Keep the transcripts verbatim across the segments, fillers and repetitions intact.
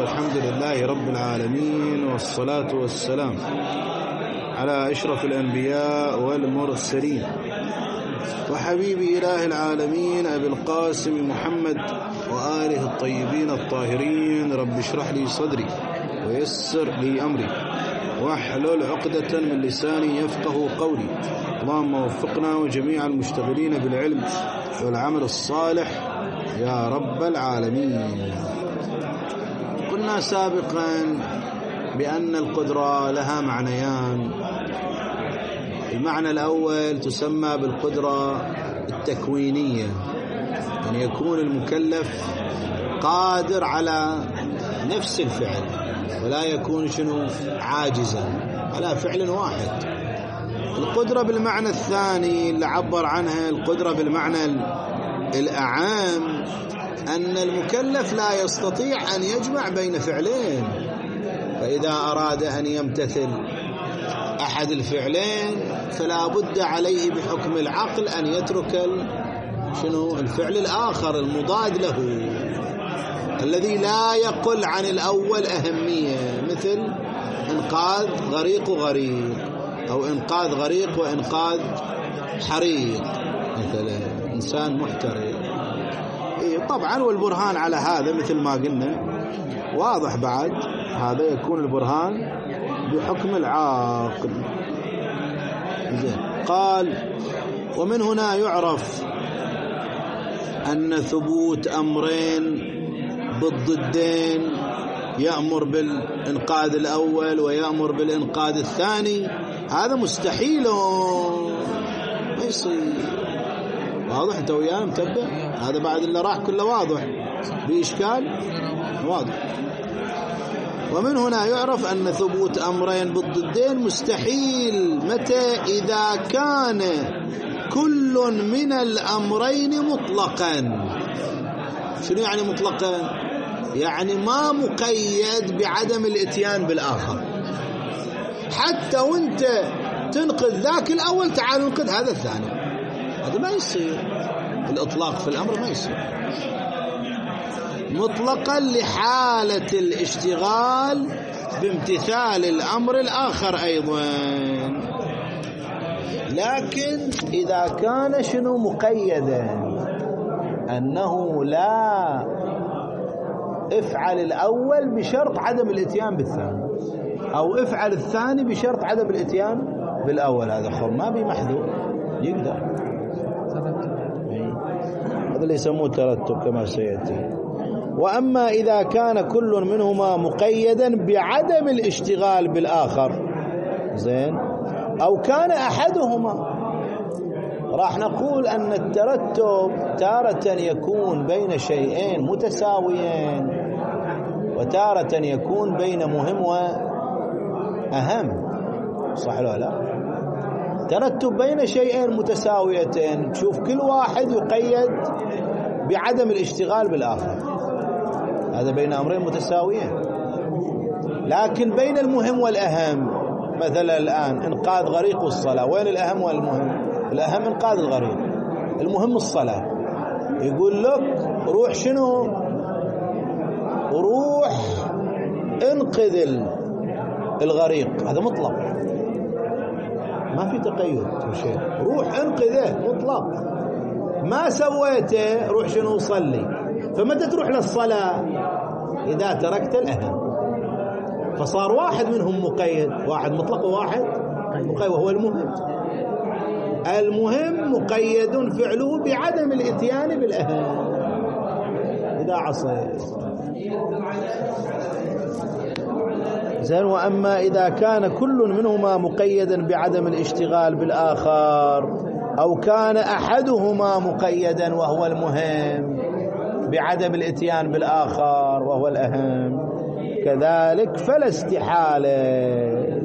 والحمد لله رب العالمين، والصلاة والسلام على أشرف الأنبياء والمرسلين وحبيب إله العالمين أبي القاسم محمد وآله الطيبين الطاهرين. رب اشرح لي صدري ويسر لي أمري واحلل عقدة من لساني يفقه قولي. اللهم وفقنا وجميع المشتغلين بالعلم والعمل الصالح يا رب العالمين. قلنا سابقا بأن القدرة لها معنيان. المعنى الأول تسمى بالقدرة التكوينية، أن يكون المكلف قادر على نفس الفعل ولا يكون شنو عاجزا على فعل واحد. القدرة بالمعنى الثاني اللي عبر عنها القدرة بالمعنى الأعام، أن المكلف لا يستطيع أن يجمع بين فعلين، فإذا أراد أن يمتثل أحد الفعلين فلا بد عليه بحكم العقل أن يترك شنو الفعل الآخر المضاد له الذي لا يقل عن الأول أهمية، مثل إنقاذ غريق وغريق، أو إنقاذ غريق وإنقاذ حريق، مثلا إنسان محترق. طبعا والبرهان على هذا مثل ما قلنا واضح، بعد هذا يكون البرهان بحكم العاقل. قال: ومن هنا يعرف أن ثبوت أمرين بالضدين يأمر بالإنقاذ الأول ويأمر بالإنقاذ الثاني هذا مستحيل، ما يصير. واضح انت وياه متبع؟ هذا بعد اللي راح كله واضح بإشكال واضح. ومن هنا يعرف أن ثبوت أمرين بالضدين مستحيل متى؟ إذا كان كل من الأمرين مطلقا. شنو يعني مطلقا؟ يعني ما مقيد بعدم الاتيان بالآخر، حتى وانت تنقذ ذاك الأول تعال ننقذ هذا الثاني، هذا ما يصير. الإطلاق في الأمر ما يصير مطلقا لحالة الاشتغال بامتثال الأمر الآخر أيضا. لكن إذا كان شنو مقيدا، أنه لا افعل الأول بشرط عدم الاتيان بالثاني، أو افعل الثاني بشرط عدم الاتيان بالأول، هذا خر ما بي محذور يقدر. هذا اللي يسموه ترتب كما سيأتي. وأما إذا كان كل منهما مقيدا بعدم الاشتغال بالآخر، زين، أو كان أحدهما، راح نقول أن الترتب تارة يكون بين شيئين متساويين، وتارة يكون بين مهم وأهم، صح ولا لا؟ ترتب بين شيئين متساويتين، تشوف كل واحد يقيد بعدم الاشتغال بالآخر، هذا بين أمرين متساويين. لكن بين المهم والأهم، مثلا الآن إنقاذ غريق والصلاة، وين الأهم والمهم؟ الأهم إنقاذ الغريق، المهم الصلاة. يقول لك روح شنو؟ روح انقذ الغريق، هذا مطلق ما في تقيد شيء، روح انقذه مطلق. ما سويته روح شنو؟ صلي. فمتى تروح للصلاة؟ إذا تركت الأهم. فصار واحد منهم مقيد، واحد مطلق وواحد مقيد، وهو المهم. المهم مقيد فعله بعدم الاتيان بالأهم إذا عصيت. زين. وأما إذا كان كل منهما مقيدا بعدم الاشتغال بالآخر، أو كان أحدهما مقيدا وهو المهم بعدم الاتيان بالآخر وهو الأهم، كذلك فلا استحالة.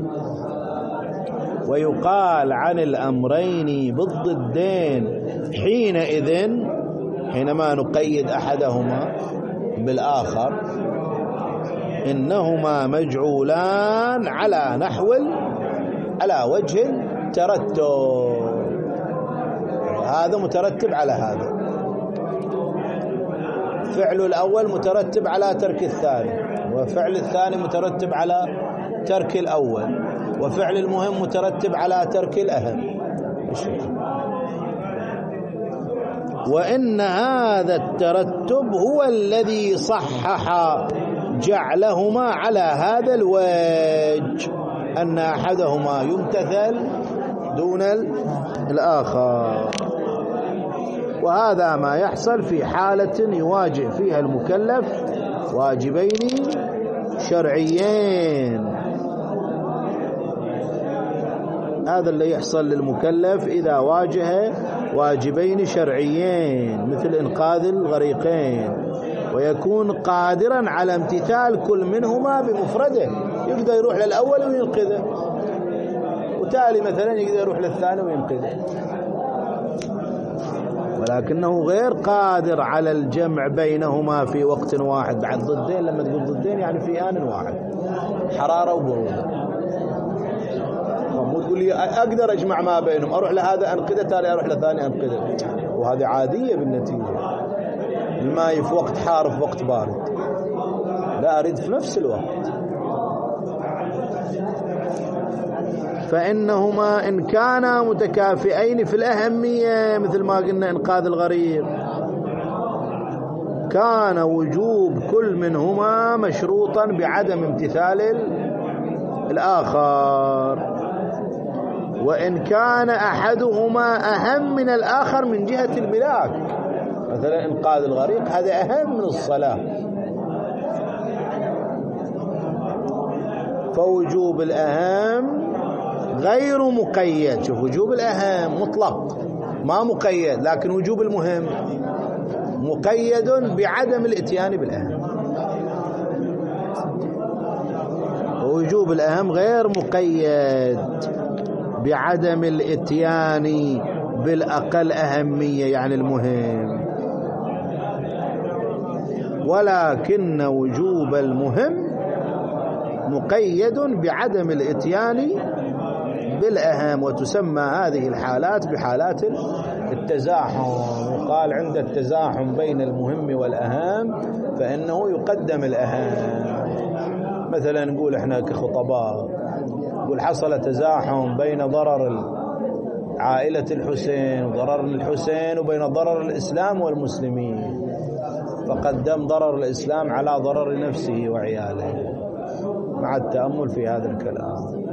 ويقال عن الأمرين بالضدين حينئذ، حينما نقيد أحدهما بالآخر، إنهما مجعولان على نحو على وجه الترتب، هذا مترتب على هذا. فعل الأول مترتب على ترك الثاني، وفعل الثاني مترتب على ترك الأول، وفعل المهم مترتب على ترك الأهم. وإن هذا الترتب هو الذي صحح جعلهما على هذا الوجه، أن أحدهما يمتثل دون الآخر. وهذا ما يحصل في حالة يواجه فيها المكلف واجبين شرعيين. هذا اللي يحصل للمكلف إذا واجه واجبين شرعيين مثل إنقاذ الغريقين، ويكون قادرا على امتثال كل منهما بمفرده، يقدر يروح للأول وينقذه، وتالي مثلا يقدر يروح للثاني وينقذه، ولكنه غير قادر على الجمع بينهما في وقت واحد. بعد ضدين، لما تقول ضدين يعني في آن واحد، حرارة وبرودة. مو تقول لي أقدر أجمع ما بينهم، أروح لهذا أنقذه تالي أروح لثاني أنقذه، وهذه عادية بالنتيجة. الماء في وقت حار في وقت بارد، لا أريد في نفس الوقت. فإنهما إن كانا متكافئين في الأهمية مثل ما قلنا إنقاذ الغريق، كان وجوب كل منهما مشروطا بعدم امتثال الآخر. وإن كان أحدهما أهم من الآخر من جهة الملاك، مثلا إنقاذ الغريق هذا أهم من الصلاة، فوجوب الأهم غير مقيد. شوف، وجوب الأهم مطلق ما مقيد، لكن وجوب المهم مقيد بعدم الاتيان بالأهم. ووجوب الأهم غير مقيد بعدم الاتيان بالأقل أهمية يعني المهم، ولكن وجوب المهم مقيد بعدم الاتيان بالأهم. وتسمى هذه الحالات بحالات التزاحم. وقال عند التزاحم بين المهم والأهم فإنه يقدم الأهم. مثلا نقول احنا كخطباء، نقول حصل تزاحم بين ضرر عائلة الحسين وضرر الحسين وبين ضرر الإسلام والمسلمين، فقدم ضرر الإسلام على ضرر نفسه وعياله، مع التأمل في هذا الكلام.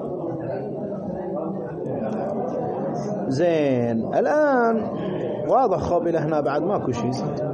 زين، الآن واضح خب إلى هنا بعد ماكو شيء.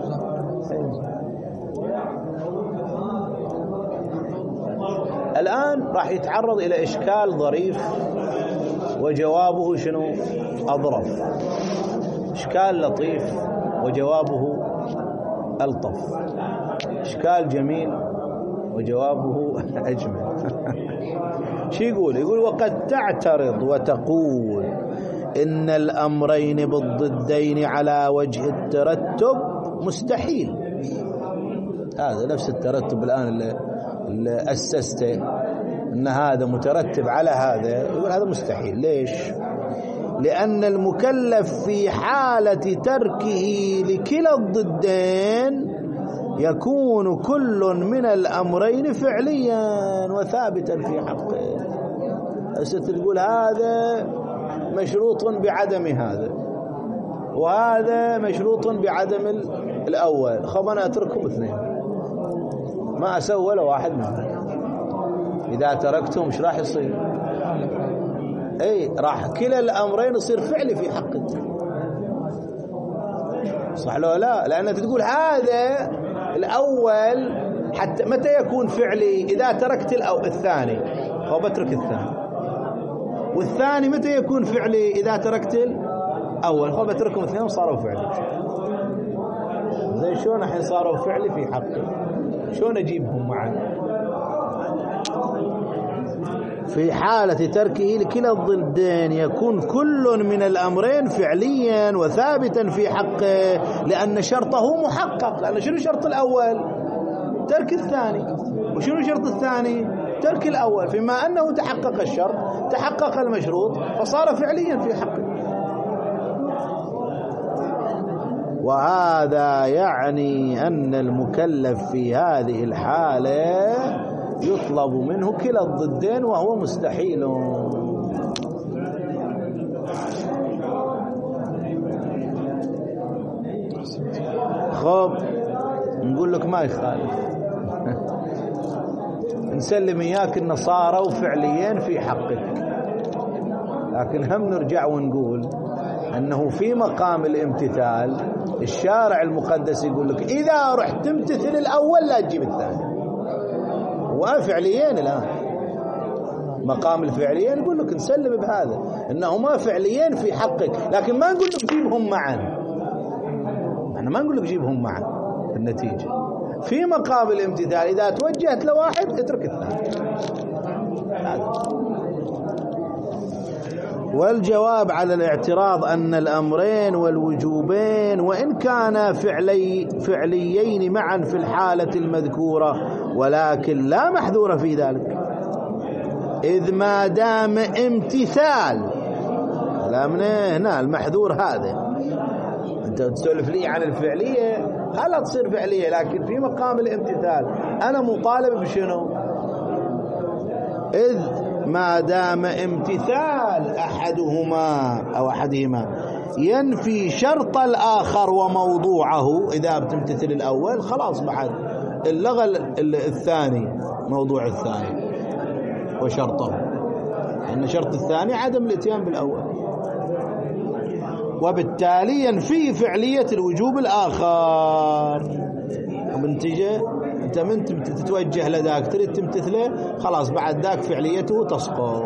الآن راح يتعرض إلى إشكال ظريف وجوابه شنو؟ أظرف. إشكال لطيف وجوابه ألطف، إشكال جميل وجوابه أجمل. شو يقول؟ يقول وقد تعترض وتقول إن الأمرين بالضدين على وجه الترتب مستحيل. هذا نفس الترتب الآن اللي, اللي أسسته، إن هذا مترتب على هذا، يقول هذا مستحيل. ليش؟ لأن المكلف في حالة تركه لكلا الضدين يكون كل من الأمرين فعليا وثابتا في حقه. تقول هذا مشروط بعدم هذا، وهذا مشروط بعدم الأول. خب أنا أتركهم اثنين، ما أسوي ولا واحد منهم. إذا تركتهم إيش راح يصير؟ أي راح كلا الأمرين يصير فعلي في حقه، صح لو لا؟ لأن تقول هذا الأول حتى متى يكون فعلي؟ إذا تركت الثاني، خب بترك الثاني. والثاني متى يكون فعلي؟ إذا تركت الأول، خب بتركهم اثنين وصاروا فعلي. زي شلون الحين صاروا فعلي في حقي؟ شلون أجيبهم معا؟ في حالة تركه لكلا الضدين يكون كل من الأمرين فعليا وثابتا في حقه، لأن شرطه محقق. لأن شنو شرط الأول؟ ترك الثاني. وشنو شرط الثاني؟ ترك الأول. فيما أنه تحقق الشرط تحقق المشروط فصار فعليا في حقه. وهذا يعني أن المكلف في هذه الحالة يطلب منه كلا الضدين وهو مستحيل. خب نقول لك ما يخالف، نسلم إياك النصارى وفعليين في حقك، لكن هم نرجع ونقول أنه في مقام الامتثال الشارع المقدس يقول لك إذا رحت تمتثل الأول لا تجيب الثاني. وفعليين الآن مقام الفعليين يقول لك نسلم بهذا إنهما فعليين في حقك، لكن ما نقول لك جيبهم معا، احنا ما نقول لك جيبهم معا في النتيجة. في مقام الامتثال إذا توجهت لواحد اترك الثاني. والجواب على الاعتراض أن الأمرين والوجوبين وإن كانا فعلي فعليين معا في الحالة المذكورة ولكن لا محذور في ذلك، إذ ما دام امتثال. لا من هنا المحذور هذا، أنت تسولف لي عن الفعلية هلا تصير فعلية، لكن في مقام الامتثال أنا مطالب بشنو؟ إذ ما دام امتثال أحدهما أو أحدهما ينفي شرط الآخر وموضوعه. إذا بتمتثل الأول خلاص بعد اللغة الثاني موضوع الثاني وشرطه، أن شرط الثاني عدم الاتيان بالأول، وبالتالي ينفي فعلية الوجوب الآخر. وبنتيجة أنت من تتوجه لذاك تريد تمتثله خلاص بعد ذاك فعليته تسقط.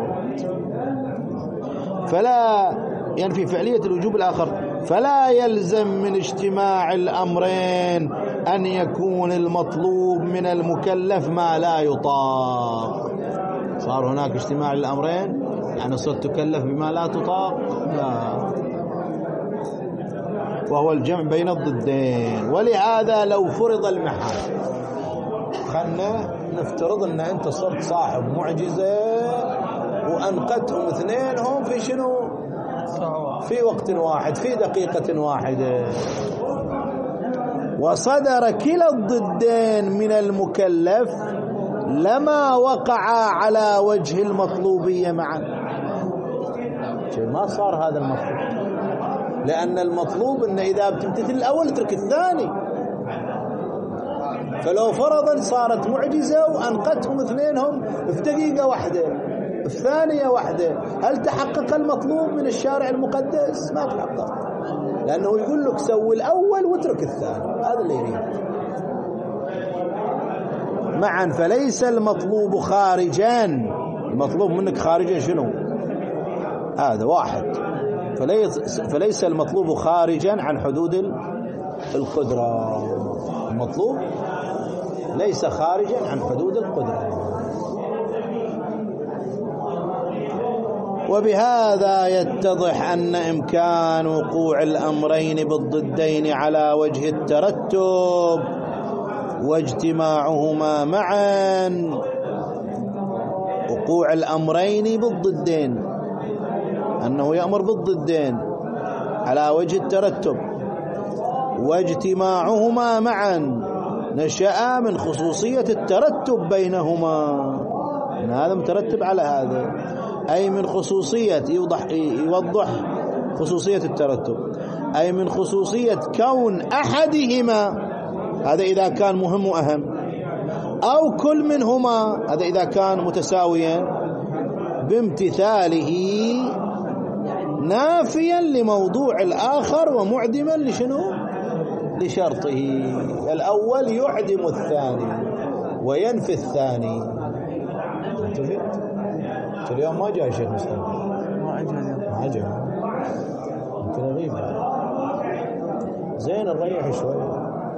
فلا ينفي فعلية الوجوب الآخر، فلا يلزم من اجتماع الأمرين أن يكون المطلوب من المكلف ما لا يطاق. صار هناك اجتماع الأمرين يعني صرت تكلف بما لا تطاق؟ لا، وهو الجمع بين الضدين. ولهذا لو فرض المحال، خلنا نفترض أن أنت صرت صاحب معجزة وأنقذتهم اثنينهم في شنو؟ في وقت واحد، في دقيقة واحدة، وصدر كلا الضدين من المكلف لما وقع على وجه المطلوبية معا. ما صار هذا المطلوب، لأن المطلوب أن إذا بتمتثل الأول اترك الثاني. فلو فرضا صارت معجزة وأنقذتهم اثنينهم في دقيقة واحدة في ثانية واحدة، هل تحقق المطلوب من الشارع المقدس؟ ما تحقق، لأنه يقول لك سوي الأول واترك الثاني، هذا اللي يريد معا. فليس المطلوب خارجا، المطلوب منك خارجا شنو؟ هذا واحد. فليس, فليس المطلوب خارجا عن حدود القدرة، المطلوب ليس خارجا عن حدود القدرة. وبهذا يتضح أن إمكان وقوع الأمرين بالضدين على وجه الترتب واجتماعهما معا، وقوع الأمرين بالضدين أنه يأمر بالضدين على وجه الترتب واجتماعهما معا نشأ من خصوصية الترتب بينهما. من هذا مترتب على هذا، أي من خصوصية يوضح يوضح خصوصية الترتب، أي من خصوصية كون أحدهما، هذا إذا كان مهم وأهم، أو كل منهما، هذا إذا كان متساويا، بامتثاله نافيا لموضوع الآخر ومعدما لشنو؟ لشرطه. الأول يعدم الثاني وينفي الثاني. انت اليوم ما جاء شيخ مصطفى؟ ما جاء ما جاء يمكن غيب. زين نريح شوي.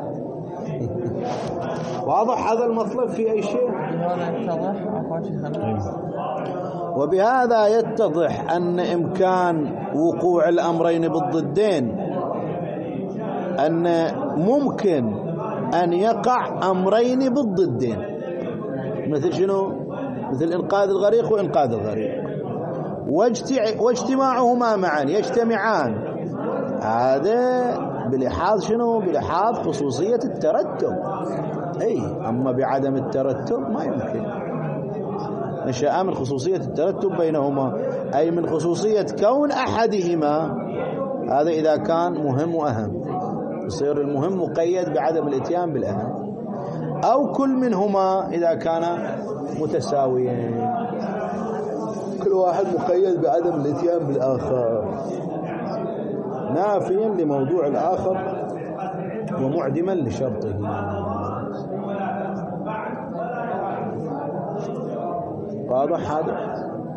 واضح هذا المطلب في أي شيء؟ وبهذا يتضح أن إمكان وقوع الأمرين بالضدين أن ممكن أن يقع أمرين بالضدين، مثل شنو؟ مثل إنقاذ الغريق وإنقاذ الغريق، واجتماعهما معا يجتمعان، هذا بلحاظ شنو؟ بلحاظ خصوصية الترتب. أي أما بعدم الترتب ما يمكن. نشأ من خصوصية الترتب بينهما، أي من خصوصية كون أحدهما، هذا إذا كان مهم وأهم يصير المهم مقيد بعدم الاتيان بالأهم، أو كل منهما إذا كان متساويين، كل واحد مقيد بعدم الاتيان بالآخر، نافيا لموضوع الآخر ومعدما لشرطه. واضح هذا؟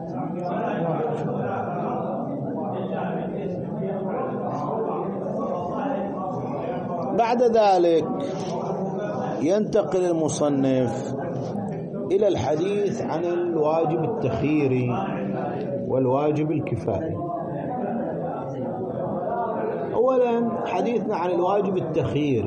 بعد ذلك ينتقل المصنف إلى الحديث عن الواجب التخييري والواجب الكفائي. أولا حديثنا عن الواجب التخييري.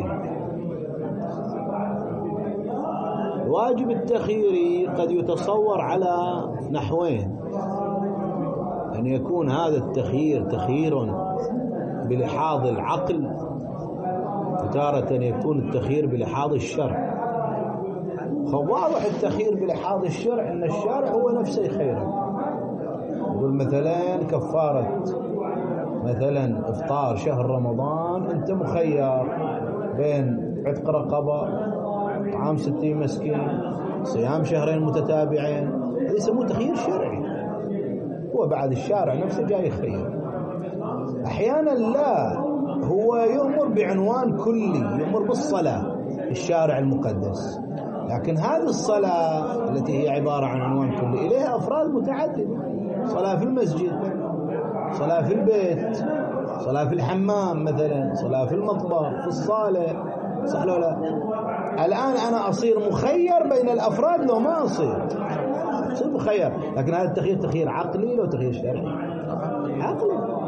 الواجب التخييري قد يتصور على نحوين: أن يكون هذا التخيير تخيير بلحاظ العقل، وتارة يكون التخيير بلحاظ الشرع. فواضح التخيير بلحاظ الشرع أن الشارع هو نفسه يخيره. يقول مثلا كفارة مثلا إفطار شهر رمضان، أنت مخير بين عتق رقبة، طعام ستين مسكين، صيام شهرين متتابعين، هذا يسموه تخيير شرعي. هو بعد الشارع نفسه جاي يخير. أحيانا لا، هو يؤمر بعنوان كلي، يؤمر بالصلاة الشارع المقدس، لكن هذه الصلاة التي هي عبارة عن عنوان كلي إليها أفراد متعددة: صلاة في المسجد، صلاة في البيت، صلاة في الحمام مثلا، صلاة في المطبخ، في الصالة، صح ولا لا؟ الآن أنا أصير مخير بين الأفراد لو ما أصير أصير مخير، لكن هذا التخيير تخيير عقلي لو تخيير شرعي؟ عقلي.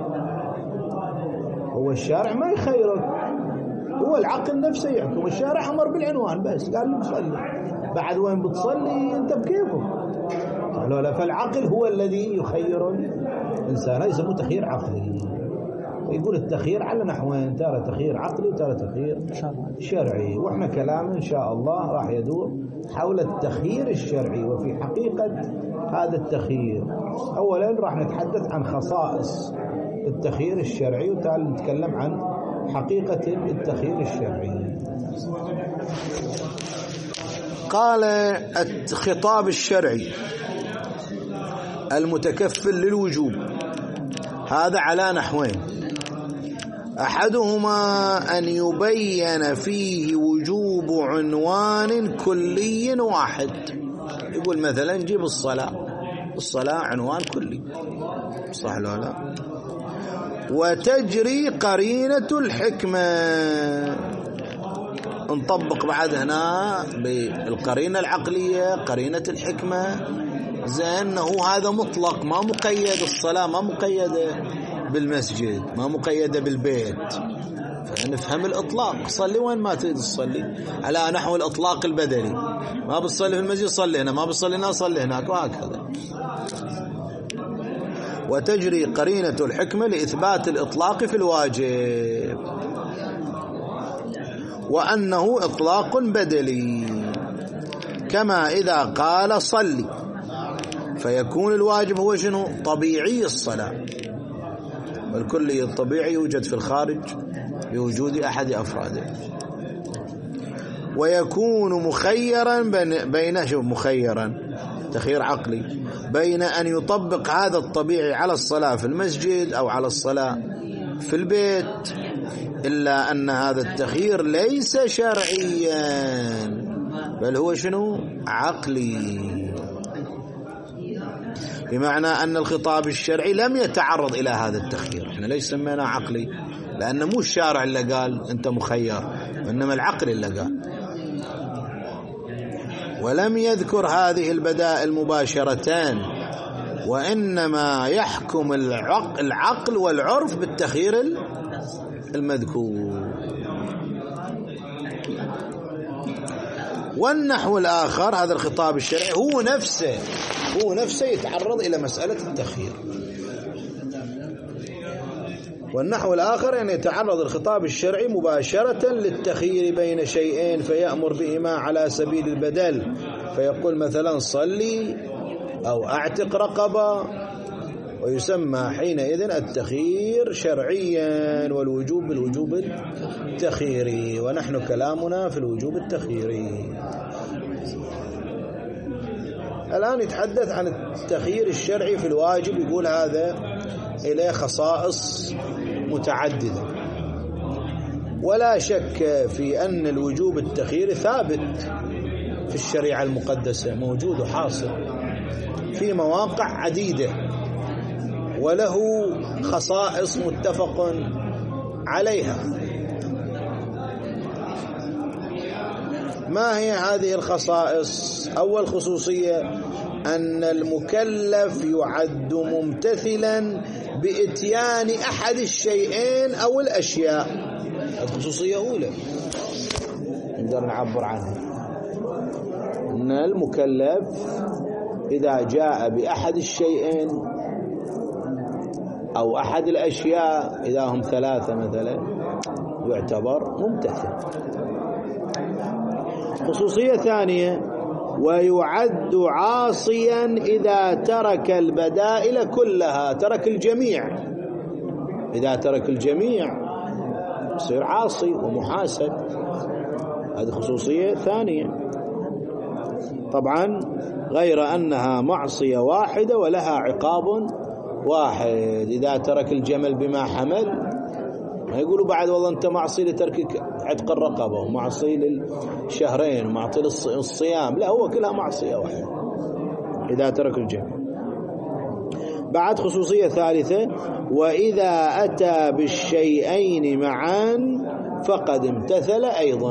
هو الشارع ما يخيرك، هو العقل نفسه يحكم. الشارع أمر بالعنوان بس، قال له بصلي، بعد وين بتصلي أنت بكيفك، صح ولا لا؟ فالعقل هو الذي يخير الإنسان، هذا يسموه تخيير عقلي. ويقول التخيير على نحوين: ترى تخيير عقلي وترى تخيير شرعي. واحنا كلام إن شاء الله راح يدور حول التخيير الشرعي وفي حقيقة هذا التخيير. أولا راح نتحدث عن خصائص التخيير الشرعي، وتعال نتكلم عن حقيقة التخيير الشرعي. قال: الخطاب الشرعي المتكفل للوجوب هذا على نحوين: أحدهما أن يبين فيه وجوب عنوان كلي واحد. يقول مثلا نجيب الصلاة، الصلاة عنوان كلي، صح ولا لا؟ وتجري قرينة الحكمة، نطبق بعد هنا بالقرينة العقلية قرينة الحكمة، زين هو هذا مطلق ما مقيد، الصلاة ما مقيدة بالمسجد، ما مقيدة بالبيت، فنفهم الإطلاق. صلي وين ما تريد تصلي، على نحو الإطلاق البدني، ما بتصلي في المسجد صلي هنا، ما بتصلي هنا صلي هناك، وهكذا. وتجري قرينة الحكمة لإثبات الإطلاق في الواجب، وأنه إطلاق بدلي، كما إذا قال صلي، فيكون الواجب هو شنو؟ طبيعي الصلاة، والكلي الطبيعي يوجد في الخارج بوجود أحد أفراده. ويكون مخيرا بين شوف مخيرا تخيير عقلي بين أن يطبق هذا الطبيعي على الصلاة في المسجد أو على الصلاة في البيت، إلا أن هذا التخيير ليس شرعيا بل هو شنو؟ عقلي، بمعنى أن الخطاب الشرعي لم يتعرض إلى هذا التخيير. احنا ليش سميناه عقلي؟ لأنه مو الشارع اللي قال أنت مخير، وإنما العقل اللي قال. ولم يذكر هذه البدائل مباشرة، وإنما يحكم العقل والعرف بالتخيير المذكور. والنحو الآخر هذا الخطاب الشرعي هو نفسه هو نفسه يتعرض إلى مسألة التخيير. والنحو الآخر يعني يتعرض الخطاب الشرعي مباشرة للتخيير بين شيئين فيأمر بهما على سبيل البدل، فيقول مثلا صلي أو أعتق رقبة، ويسمى حينئذ التخيير شرعيا، والوجوب بالوجوب التخييري، ونحن كلامنا في الوجوب التخييري. الآن يتحدث عن التخيير الشرعي في الواجب، يقول هذا إليه خصائص متعددة، ولا شك في أن الوجوب التخييري ثابت في الشريعة المقدسة، موجود وحاصل في مواقع عديدة، وله خصائص متفق عليها. ما هي هذه الخصائص؟ أول خصوصية أن المكلف يعد ممتثلا بإتيان أحد الشيئين أو الأشياء. هذه خصوصية أولى نقدر نعبر عنها، أن المكلف إذا جاء بأحد الشيئين أو أحد الأشياء، إذا هم ثلاثة مثلا، يعتبر ممتثل. خصوصية ثانية، ويعد عاصيا إذا ترك البدائل كلها، ترك الجميع. إذا ترك الجميع يصير عاصي ومحاسب. هذه خصوصية ثانية، طبعا غير أنها معصية واحدة ولها عقاب واحد. إذا ترك الجمل بما حمل، ما يقولوا بعد والله أنت معصي لتركك عتق الرقبة، ومعصي للشهرين، ومعصي للصيام، لا، هو كلها معصية واحدة إذا ترك الجمل. بعد خصوصية ثالثة، وإذا أتى بالشيئين معا فقد امتثل أيضا.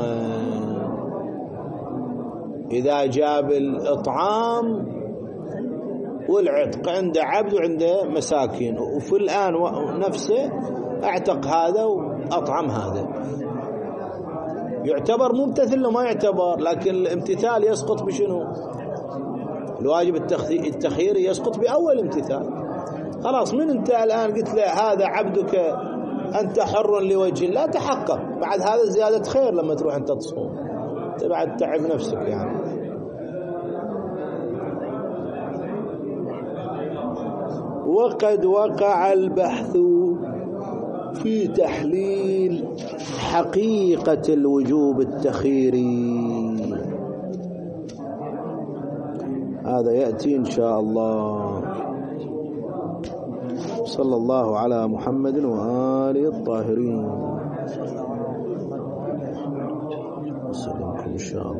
إذا جاب الإطعام والعتق، عنده عبد وعنده مساكين، وفي الآن نفسه اعتق هذا وأطعم هذا، يعتبر ممتثل وما يعتبر؟ لكن الامتثال يسقط بشنو؟ الواجب التخييري يسقط بأول امتثال. خلاص، من انت الآن قلت له هذا عبدك أنت حر لوجه الله، تحقق بعد هذا زيادة خير لما تروح أنت تصوم، أنت بعد تعب نفسك يعني. وقد وقع البحث في تحليل حقيقة الوجوب التخييري، هذا يأتي إن شاء الله. صلى الله على محمد وآله الطاهرين. وسلمكم إن شاء الله.